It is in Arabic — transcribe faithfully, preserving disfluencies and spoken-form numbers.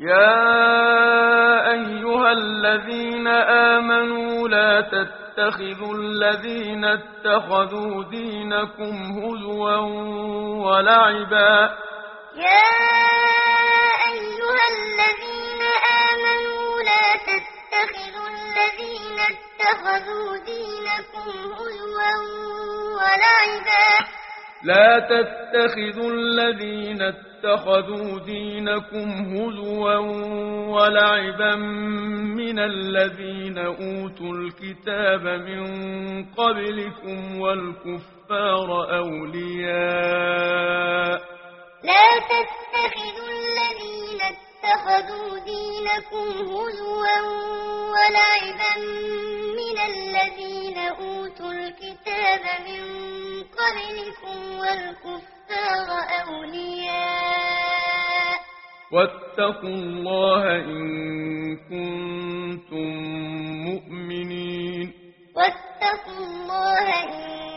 يا أيها الذين آمنوا لا تتخذوا الذين اتخذوا دينكم هزوا ولعبا يا أيها الذين آمنوا لا تتخذوا الذين اتخذوا دينكم هزوا ولعبا لا تتخذوا الذين اتخذوا دينكم هزوا ولعبا من الذين أوتوا الكتاب من قبلكم والكفار أولياء لا تتخذوا الذين اتخذوا دينكم هزوا ولعبا من الذين أوتوا الكتاب من قبلكم والكفار أولياء واتقوا الله إن كنتم مؤمنين واتقوا الله إن